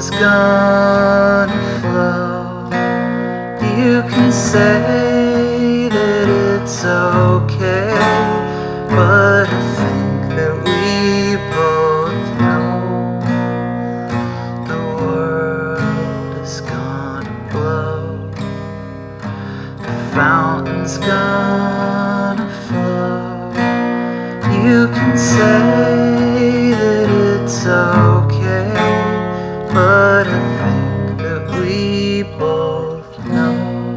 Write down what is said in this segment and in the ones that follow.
fountain's gonna flow. You can say that it's okay, but I think that we both know the world is gonna blow. The fountain's gonna flow. You can say that it's okay, but I think that we both know.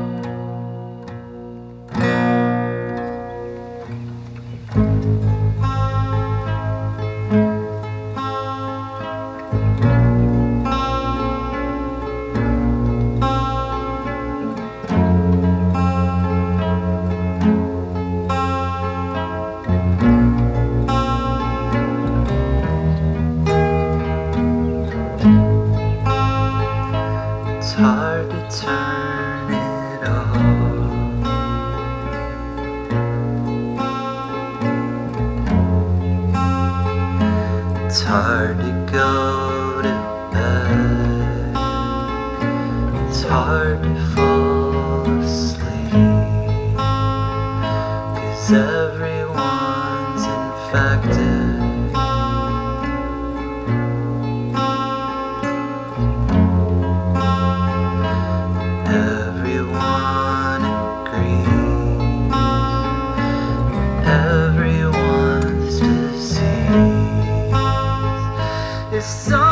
It's hard to turn it off. It's hard to go to bed. It's hard to fall asleep, 'cause everyone's infected. Everyone agrees, everyone's disease is so